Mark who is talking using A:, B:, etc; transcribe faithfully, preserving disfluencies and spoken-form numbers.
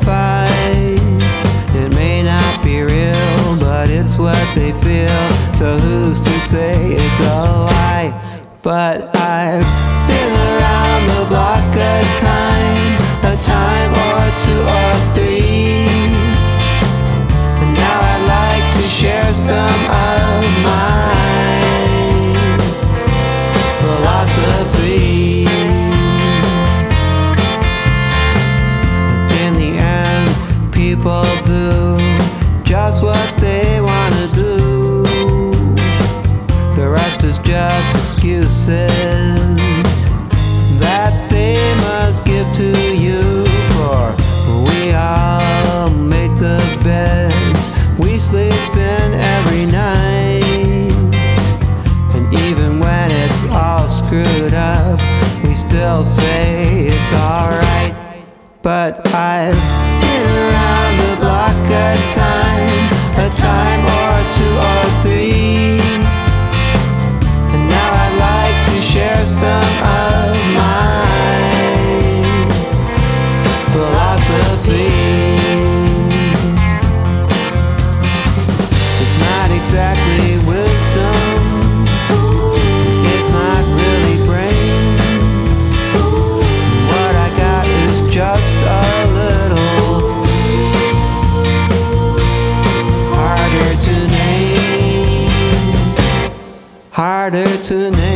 A: fight. It may not be real, but it's what they feel. So who's to say it's a lie? But I've been around the block a time, a time or two or three. And now I'd like to share some of my philosophy. In the end, people do just what they wanna do. The rest is just excuses that they must give to you. For we all make the beds we sleep in every night. And even when it's all screwed up, we still say it's alright. But I've been around the block a time, a time or two or three. And now I'd like to share some of my philosophy. It's not exactly wisdom, it's not really brain. What I got is just a little harder to name, harder to name.